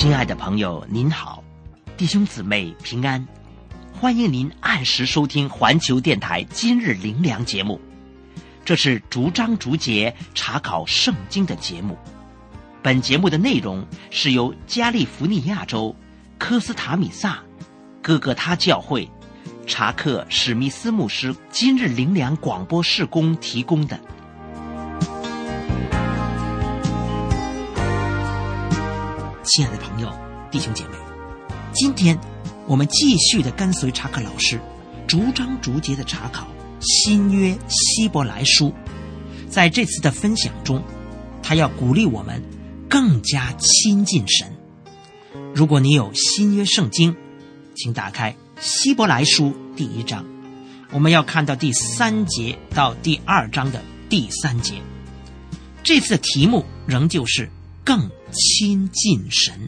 亲爱的朋友您好，弟兄姊妹平安，欢迎您按时收听环球电台今日灵粮节目。这是逐章逐节查考圣经的节目。本节目的内容是由加利福尼亚州科斯塔米萨哥哥他教会查克史密斯牧师今日灵粮广播事工提供的。亲爱的朋友弟兄姐妹，今天我们继续的跟随查克老师逐章逐节的查考新约希伯来书。在这次的分享中，他要鼓励我们更加亲近神。如果你有新约圣经，请打开希伯来书第1章，我们要看到第3节到第2章的第3节。这次的题目仍旧是更亲近神。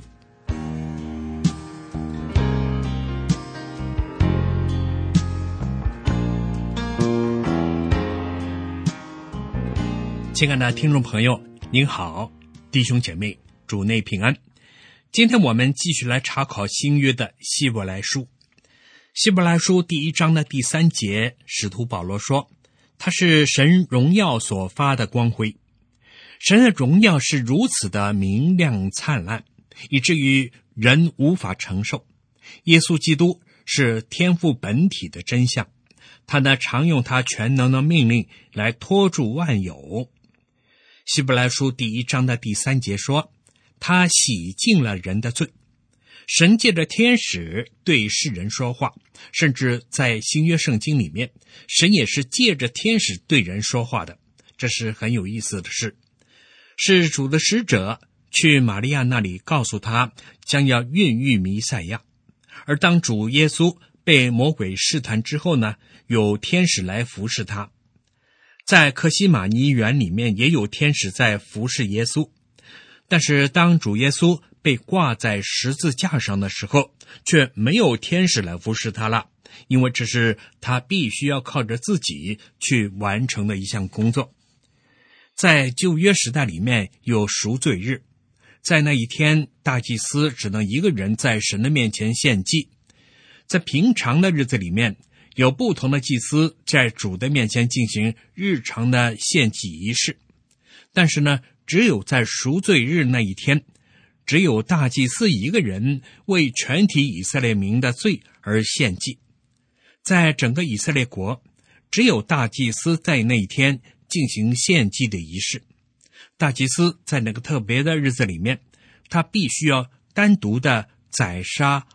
亲爱的听众朋友您好，弟兄姐妹主内平安。今天我们继续来查考新约的希伯来书。希伯来书第1章的第3节，使徒保罗说，他是神荣耀所发的光辉。神的荣耀是如此的明亮灿烂，以至于人无法承受。耶稣基督是天父本体的真相，他呢常用他全能的命令来托住万有。希伯来书第1章的第3节说，他洗净了人的罪。神借着天使对世人说话，甚至在新约圣经里面，神也是借着天使对人说话的，这是很有意思的事。是主的使者去玛利亚那里告诉他将要孕育弥赛亚，而当主耶稣被魔鬼试探之后呢，有天使来服侍他。在客西马尼园里面也有天使在服侍耶稣，但是当主耶稣被挂在十字架上的时候，却没有天使来服侍他了，因为这是他必须要靠着自己去完成的一项工作。在旧约时代里面有赎罪日，在那一天大祭司只能一个人在神的面前献祭。在平常的日子里面，有不同的祭司在主的面前进行日常的献祭仪式，但是呢，只有在赎罪日那一天，只有大祭司一个人为全体以色列民的罪而献祭。在整个以色列国，只有大祭司在那一天进行献祭的仪式。大祭司在那个特别的日子里面，他必须要单独的宰杀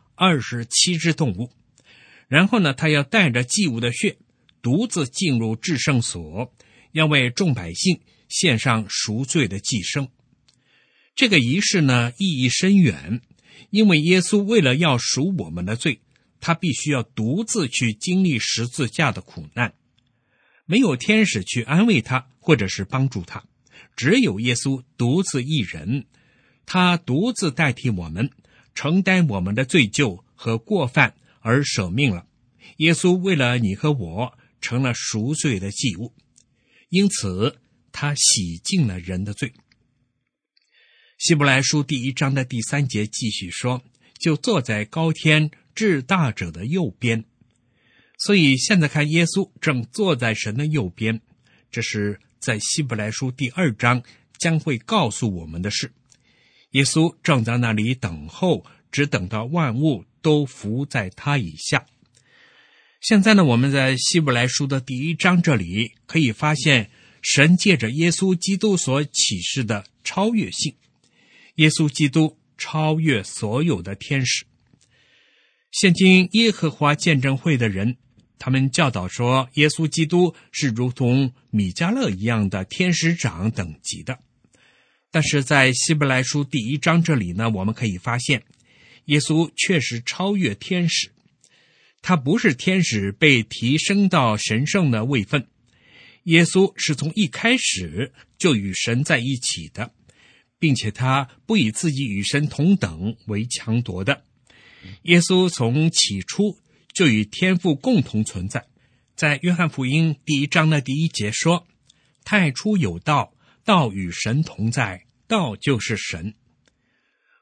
27只动物，然后呢，他要带着祭物的血独自进入至圣所，要为众百姓献上赎罪的祭牲。这个仪式呢，意义深远，因为耶稣为了要赎我们的罪，他必须要独自去经历十字架的苦难，没有天使去安慰他或者是帮助他，只有耶稣独自一人，他独自代替我们，承担我们的罪疚和过犯而舍命了。耶稣为了你和我成了赎罪的祭物，因此他洗净了人的罪。希伯来书第1章的第3节继续说，就坐在高天至大者的右边。所以现在看耶稣正坐在神的右边，这是在希伯来书第2章将会告诉我们的事。耶稣正在那里等候，只等到万物都伏在他以下。现在呢，我们在希伯来书的第1章这里可以发现神借着耶稣基督所启示的超越性。耶稣基督超越所有的天使。现今耶和华见证会的人，他们教导说耶稣基督是如同米迦勒一样的天使长等级的。但是在希伯来书第1章这里呢，我们可以发现耶稣确实超越天使。他不是天使被提升到神圣的位分，耶稣是从一开始就与神在一起的，并且他不以自己与神同等为强夺的。耶稣从起初就与天父共同存在。在约翰福音第1章的第1节说，太初有道，道与神同在，道就是神。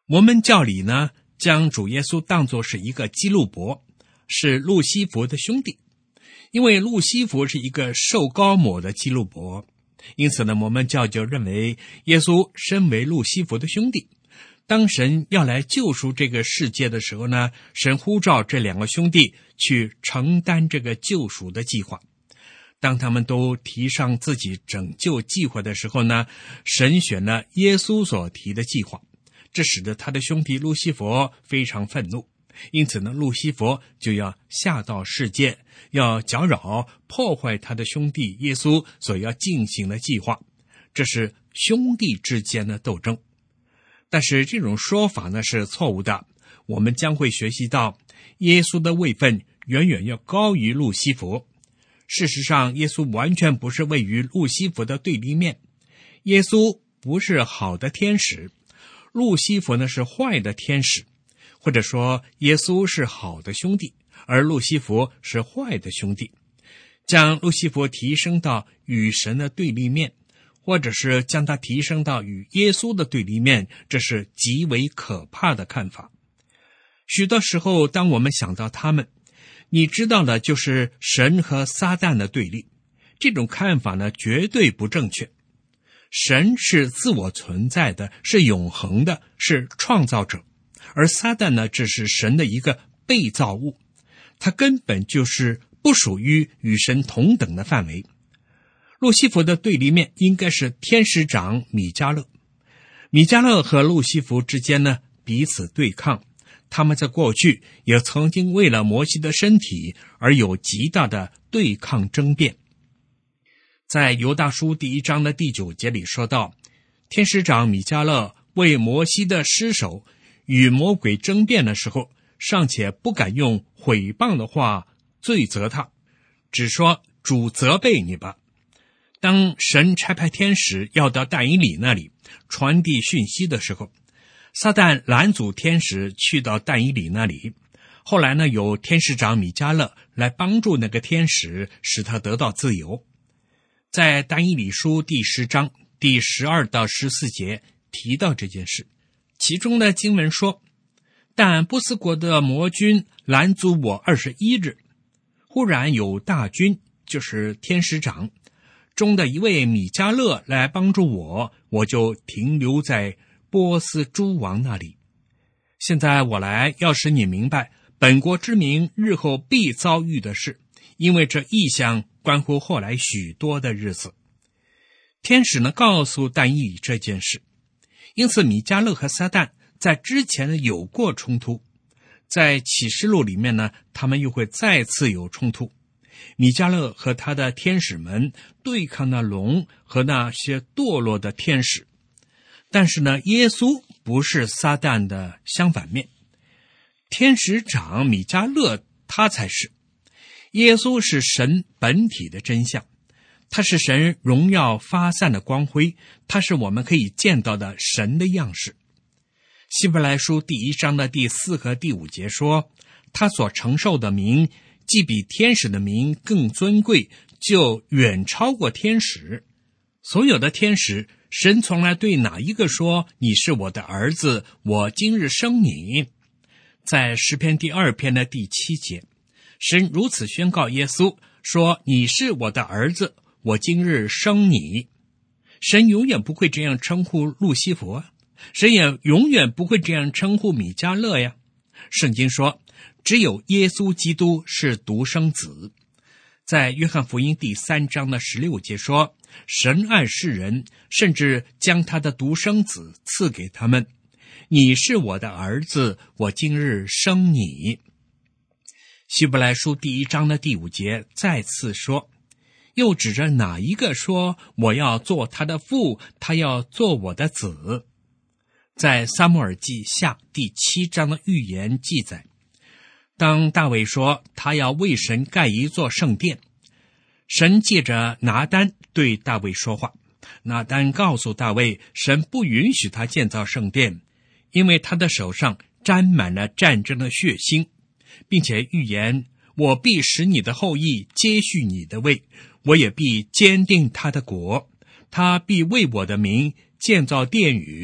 我们教里呢，将主耶稣当作是一个基路伯，是路西弗的兄弟。因为路西弗是一个受膏抹的基路伯，因此呢，我们教就认为耶稣身为路西弗的兄弟。当神要来救赎这个世界的时候呢，神呼召这两个兄弟去承担这个救赎的计划。当他们都提上自己拯救计划的时候呢，神选了耶稣所提的计划，这使得他的兄弟路西弗非常愤怒。因此呢，路西弗就要下到世界，要搅扰破坏他的兄弟耶稣所要进行的计划。这是兄弟之间的斗争。但是这种说法呢是错误的。我们将会学习到耶稣的位分远远要高于路西弗。事实上，耶稣完全不是位于路西弗的对立面。耶稣不是好的天使，路西弗呢是坏的天使。或者说耶稣是好的兄弟，而路西弗是坏的兄弟。将路西弗提升到与神的对立面，或者是将他提升到与耶稣的对立面，这是极为可怕的看法。许多时候当我们想到他们，你知道的就是神和撒旦的对立。这种看法呢绝对不正确。神是自我存在的，是永恒的，是创造者。而撒旦呢，只是神的一个被造物，他根本就是不属于与神同等的范围。路西弗的对立面应该是天使长米迦勒。米迦勒和路西弗之间呢彼此对抗，他们在过去也曾经为了摩西的身体而有极大的对抗争辩。在犹大书第1章的第9节里说到，天使长米迦勒为摩西的尸首与魔鬼争辩的时候，尚且不敢用毁谤的话罪责他，只说主责备你吧。当神差派天使要到但以理那里传递讯息的时候，撒旦拦阻天使去到但以理那里。后来呢，有天使长米迦勒来帮助那个天使，使他得到自由。在但以理书第10章第12到14节提到这件事。其中的经文说，但波斯国的魔军拦阻我21日，忽然有大军，就是天使长中的一位米迦勒来帮助我，我就停留在波斯诸王那里。现在我来要使你明白本国之民日后必遭遇的事，因为这异象关乎后来许多的日子。天使呢告诉但以理这件事，因此米迦勒和撒旦在之前呢有过冲突，在启示录里面呢，他们又会再次有冲突。米迦勒和他的天使们对抗那龙和那些堕落的天使。但是呢，耶稣不是撒旦的相反面，天使长米迦勒他才是。耶稣是神本体的真相，他是神荣耀发散的光辉，他是我们可以见到的神的样式。希伯来书第1章的第4和第5节说，他所承受的名既比天使的名更尊贵，就远超过天使。所有的天使，神从来对哪一个说，你是我的儿子，我今日生你？在诗篇第2篇的第7节，神如此宣告耶稣，说你是我的儿子，我今日生你。神永远不会这样称呼路西弗啊，神也永远不会这样称呼米迦勒呀。圣经说，只有耶稣基督是独生子。在约翰福音第3章的16节说，神爱世人，甚至将他的独生子赐给他们。你是我的儿子，我今日生你。希伯来书第1章的第5节再次说，又指着哪一个说，我要做他的父，他要做我的子。在撒母耳记下第7章的预言记载，当大卫说他要为神盖一座圣殿，神借着拿单对大卫说话。拿单告诉大卫，神不允许他建造圣殿，因为他的手上沾满了战争的血腥，并且预言，我必使你的后裔接续你的位，我也必坚定他的国，他必为我的名建造殿宇，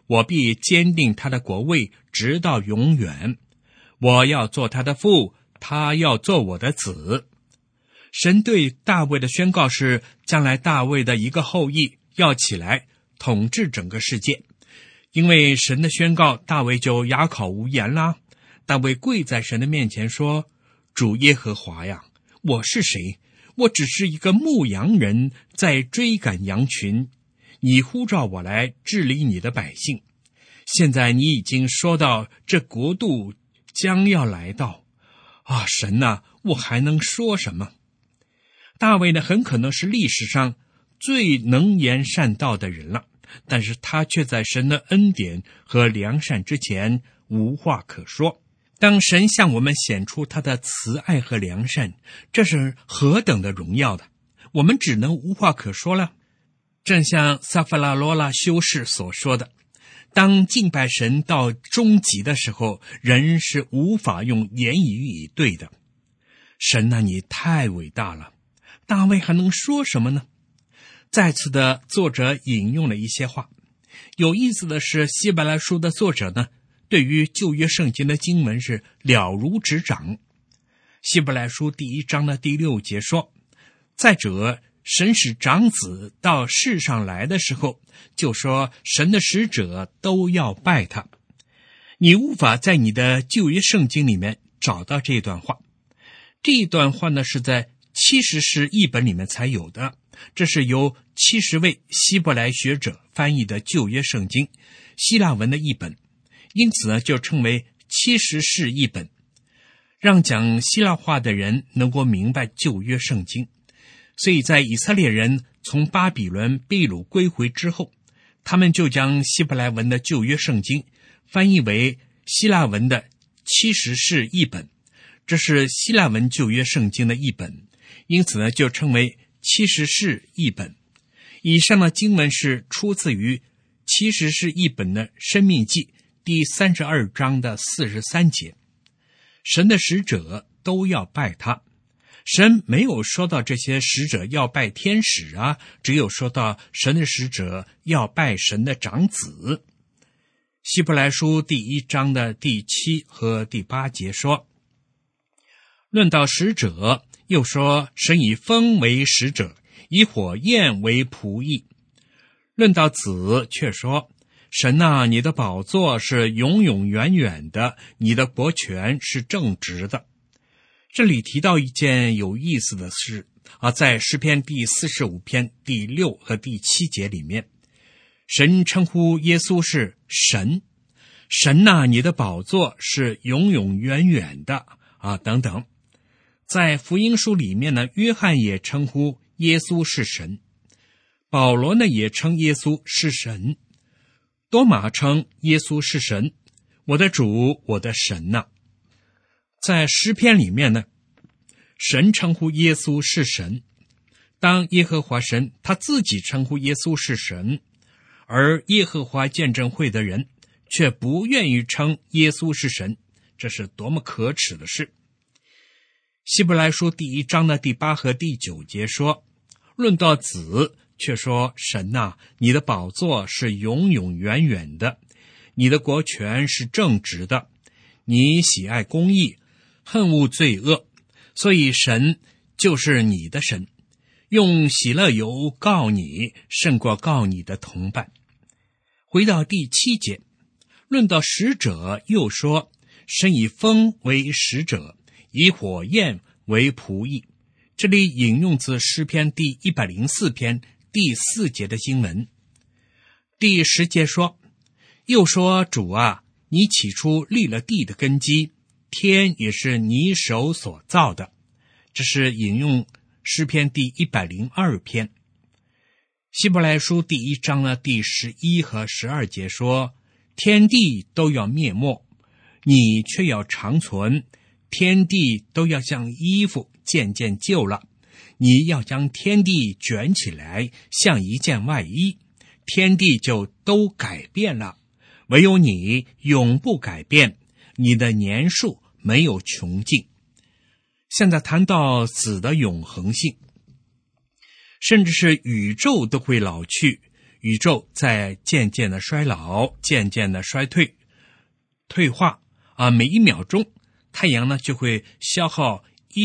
我必坚定他的国位，直到永远。我要做他的父，他要做我的子。神对大卫的宣告是，将来大卫的一个后裔要起来统治整个世界。因为神的宣告，大卫就哑口无言啦。大卫跪在神的面前说，主耶和华呀，我是谁？我只是一个牧羊人，在追赶羊群。你呼召我来治理你的百姓。现在你已经说到这国度将要来到啊，神啊，我还能说什么？大卫呢，很可能是历史上最能言善道的人了，但是他却在神的恩典和良善之前无话可说。当神向我们显出他的慈爱和良善，这是何等的荣耀的，我们只能无话可说了。正像撒弗拉罗拉修士所说的，当敬拜神到终极的时候，人是无法用言语以对的。神啊，你太伟大了，大卫还能说什么呢？再次的，作者引用了一些话。有意思的是，希伯来书的作者呢，对于旧约圣经的经文是了如指掌。希伯来书第1章的第6节说，再者，神使长子到世上来的时候，就说神的使者都要拜他。你无法在你的旧约圣经里面找到这段话。这一段话呢，是在70士译本里面才有的，这是由70位希伯来学者翻译的旧约圣经，希腊文的译本，因此呢，就称为70士译本，让讲希腊话的人能够明白旧约圣经。所以在以色列人从巴比伦被掳归回之后，他们就将希伯来文的旧约圣经翻译为希腊文的70士译本，这是希腊文旧约圣经的译本，因此呢，就称为70士译本。以上的经文是出自于70士译本的申命记第32章的43节。神的使者都要拜他。神没有说到这些使者要拜天使啊，只有说到神的使者要拜神的长子。希伯来书第1章的第7和第8节说，论到使者，又说神以风为使者，以火焰为仆役。论到子，却说神啊，你的宝座是永永远远的，你的国权是正直的。这里提到一件有意思的事啊，在诗篇第45篇第6和第7节里面，神称呼耶稣是神，神啊，你的宝座是永永远远的啊，等等。在福音书里面呢，约翰也称呼耶稣是神，保罗呢也称耶稣是神，多马称耶稣是神，我的主，我的神啊。在诗篇里面呢，神称呼耶稣是神，当耶和华神他自己称呼耶稣是神，而耶和华见证会的人却不愿意称耶稣是神，这是多么可耻的事。希伯来书第1章的第8和第9节说，论到子，却说神啊，你的宝座是永永远远的，你的国权是正直的，你喜爱公义，恨恶罪恶，所以神就是你的神，用喜乐油告你，胜过告你的同伴。回到第7节，论到使者，又说神以风为使者，以火焰为仆役。这里引用自诗篇第104篇第4节的经文。第10节说，又说主啊，你起初立了地的根基，天也是你手所造的。这是引用诗篇第102篇。希伯来书第1章的第11和12节说，天地都要灭没，你却要长存，天地都要像衣服渐渐旧了，你要将天地卷起来，像一件外衣，天地就都改变了，唯有你永不改变，你的年数没有穷尽。现在谈到子的永恒性，甚至是宇宙都会老去， 宇宙在渐渐的衰老，渐渐的衰退、退化每一秒钟太阳呢就会消耗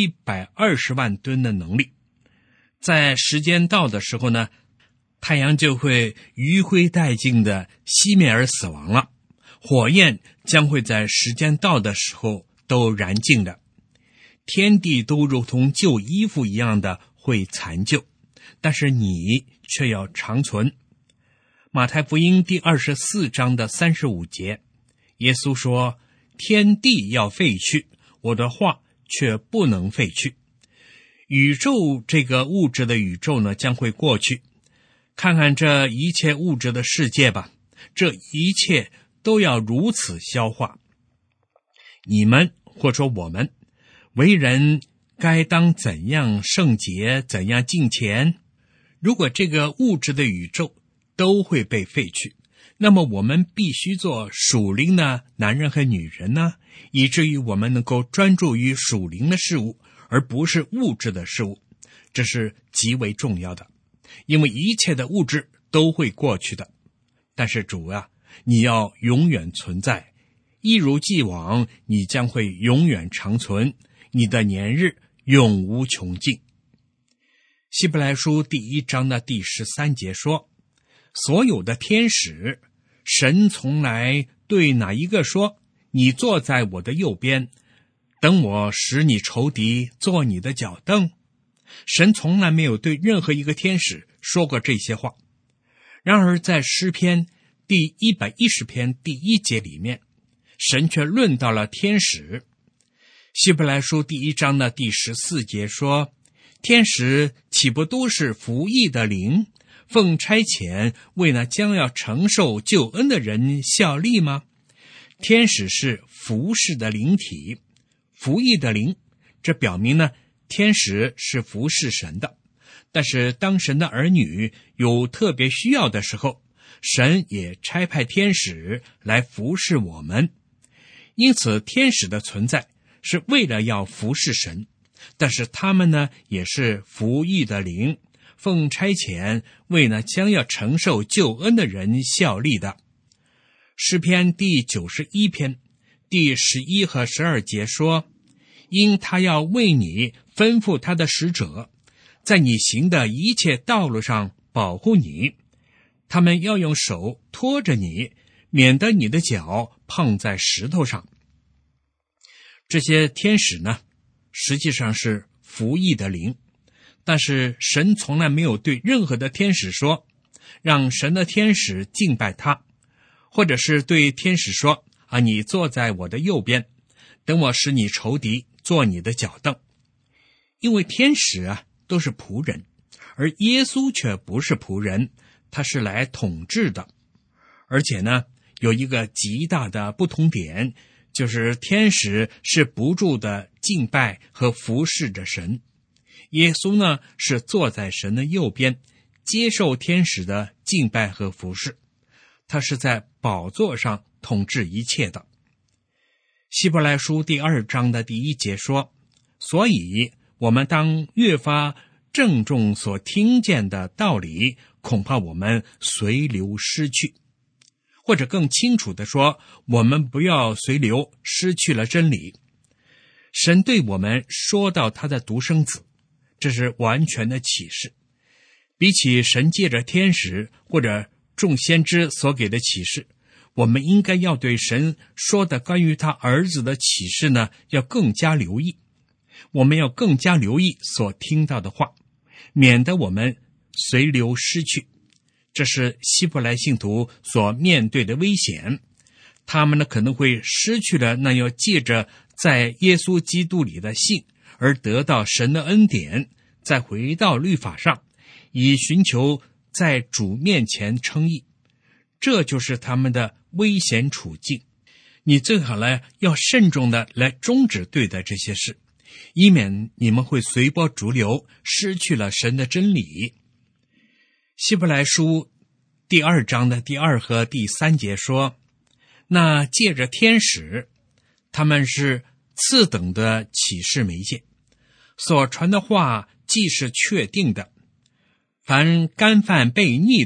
120万吨的能力。在时间到的时候呢，太阳就会余晖殆尽的熄灭而死亡了，火焰将会在时间到的时候都燃尽的，天地都如同旧衣服一样的会残旧，但是你却要长存。马太福音第24章的35节，耶稣说，天地要废去，我的话却不能废去。宇宙，这个物质的宇宙呢，将会过去。看看这一切物质的世界吧，这一切都要如此消化。你们，或说我们，为人该当怎样圣洁，怎样敬虔？如果这个物质的宇宙都会被废去，那么我们必须做属灵的男人和女人呢，以至于我们能够专注于属灵的事物，而不是物质的事物。这是极为重要的，因为一切的物质都会过去的。但是主啊，你要永远存在，一如既往，你将会永远长存，你的年日永无穷尽。希伯来书第1章的第13节说，所有的天使，神从来对哪一个说，你坐在我的右边，等我使你仇敌做你的脚凳？神从来没有对任何一个天使说过这些话。然而在诗篇第110篇第1节里面，神却论到了天使。希伯来书第1章的第14节说，天使岂不都是服役的灵，奉差遣为那将要承受救恩的人效力吗？天使是服侍的灵体，服役的灵，这表明呢，天使是服侍神的。但是当神的儿女有特别需要的时候，神也差派天使来服侍我们。因此天使的存在是为了要服侍神，但是他们呢，也是服役的灵，奉差遣为那将要承受救恩的人效力的。诗篇第91篇第11和12节说，因他要为你吩咐他的使者，在你行的一切道路上保护你，他们要用手托着你，免得你的脚碰在石头上。这些天使呢，实际上是服役的灵，但是神从来没有对任何的天使说，让神的天使敬拜他，或者是对天使说，你坐在我的右边，等我使你仇敌做你的脚凳。因为天使都是仆人，而耶稣却不是仆人，他是来统治的。而且呢，有一个极大的不同点，就是天使是不住的敬拜和服侍着神，耶稣呢是坐在神的右边，接受天使的敬拜和服侍，他是在宝座上统治一切的。希伯来书第2章的第1节说，所以我们当越发郑重所听见的道理，恐怕我们随流失去。或者更清楚地说，我们不要随流失去了真理。神对我们说到他的独生子，这是完全的启示。比起神借着天使或者众先知所给的启示，我们应该要对神说的关于他儿子的启示呢，要更加留意。我们要更加留意所听到的话，免得我们随流失去。这是希伯来信徒所面对的危险，他们呢可能会失去了那要借着在耶稣基督里的信而得到神的恩典，再回到律法上，以寻求在主面前称义。这就是他们的危险处境。你最好呢要慎重的来终止对待这些事，以免你们会随波逐流，失去了神的真理。希伯来书第2章的第2和第3节说，那借着天使，他们是次等的启示媒介，所传的话既是确定的，凡干犯悖逆的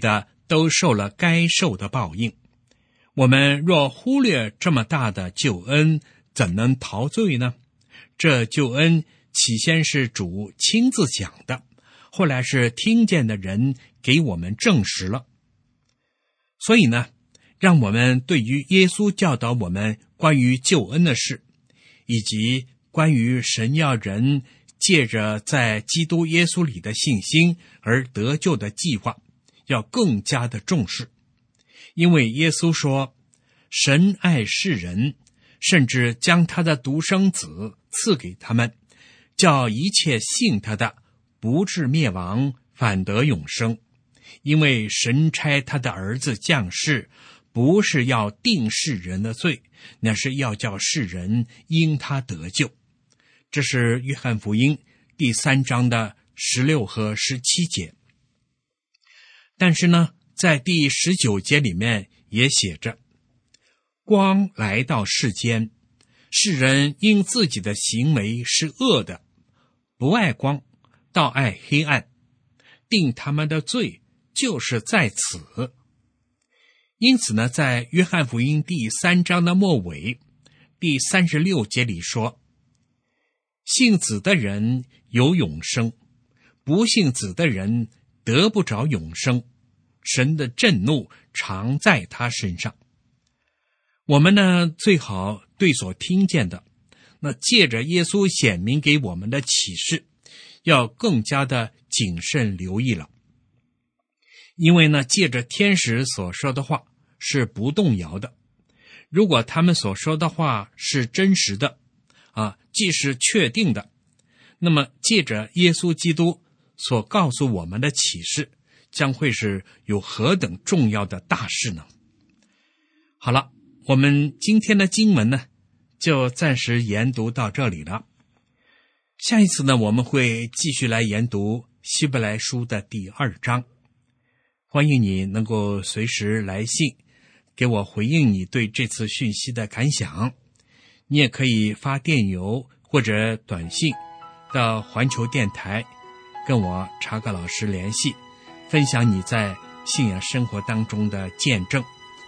都受了该受的报应。我们若忽略这么大的救恩，怎能逃罪呢？这救恩起先是主亲自讲的，后来是听见的人给我们证实了。所以呢，让我们对于耶稣教导我们关于救恩的事，以及关于神要人借着在基督耶稣里的信心而得救的计划，要更加的重视。因为耶稣说，神爱世人，甚至将他的独生子赐给他们，叫一切信他的不至灭亡，反得永生。因为神差他的儿子降世，不是要定世人的罪，乃是要叫世人因他得救。这是约翰福音第3章的16和17节。但是呢，在第19节里面也写着，光来到世间，世人因自己的行为是恶的，不爱光，倒爱黑暗，定他们的罪就是在此。因此呢，在约翰福音第3章的末尾第36节里说，信子的人有永生，不信子的人得不着永生，神的震怒常在他身上。我们呢，最好对所听见的，那借着耶稣显明给我们的启示，要更加的谨慎留意了。因为呢，借着天使所说的话是不动摇的，如果他们所说的话是真实的既是确定的，那么借着耶稣基督所告诉我们的启示，将会是有何等重要的大事呢？好了，我们今天的经文呢，就暂时研读到这里了。下一次呢，我们会继续来研读希伯来书的第2章。欢迎你能够随时来信给我回应你对这次讯息的感想。你也可以发电邮或者短信到环球电台，跟我查克老师联系，分享你在信仰生活当中的见证。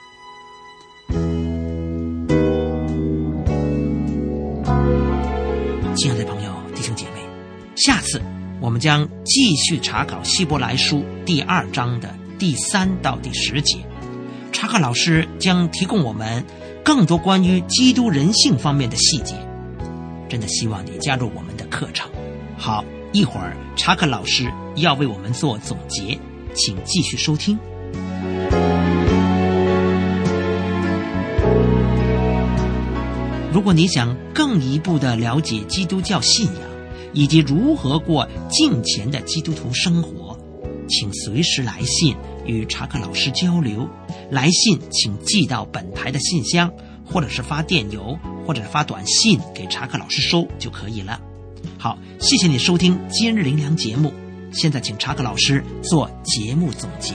亲爱的朋友、弟兄姐妹，下次我们将继续查考希伯来书第2章的第3到第10节。查克老师将提供我们更多关于基督人性方面的细节。真的希望你加入我们的课程。好，一会儿查克老师要为我们做总结，请继续收听。如果你想更一步的了解基督教信仰以及如何过敬虔的基督徒生活，请随时来信与查克老师交流。来信请寄到本台的信箱，或者是发电邮，或者是发短信给查克老师收就可以了。好，谢谢你收听今日灵粮节目。现在请查克老师做节目总结。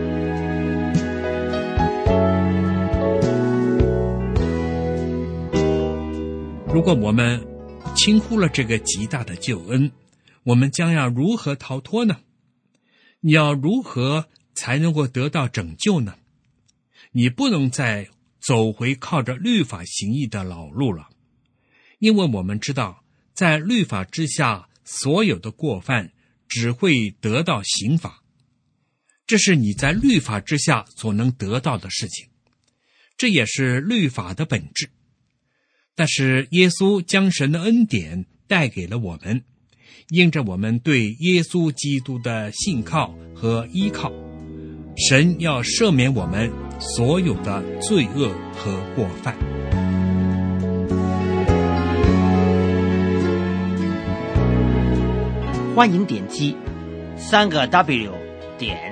如果我们轻忽了这个极大的救恩，我们将要如何逃脱呢？你要如何才能够得到拯救呢？你不能再走回靠着律法行义的老路了，因为我们知道，在律法之下所有的过犯只会得到刑罚，这是你在律法之下所能得到的事情，这也是律法的本质。但是耶稣将神的恩典带给了我们，因着我们对耶稣基督的信靠和依靠，神要赦免我们所有的罪恶和过犯。 欢迎点击3W 点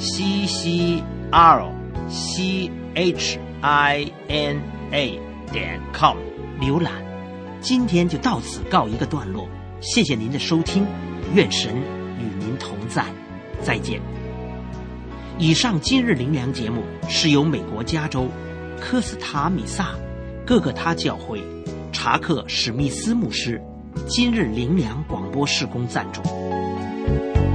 CCRCHINA 点 com 浏览。今天就到此告一个段落，谢谢您的收听，愿神与您同在，再见。以上今日灵粮节目是由美国加州科斯塔米萨各个他教会查克史密斯牧师今日灵粮广播事工赞助。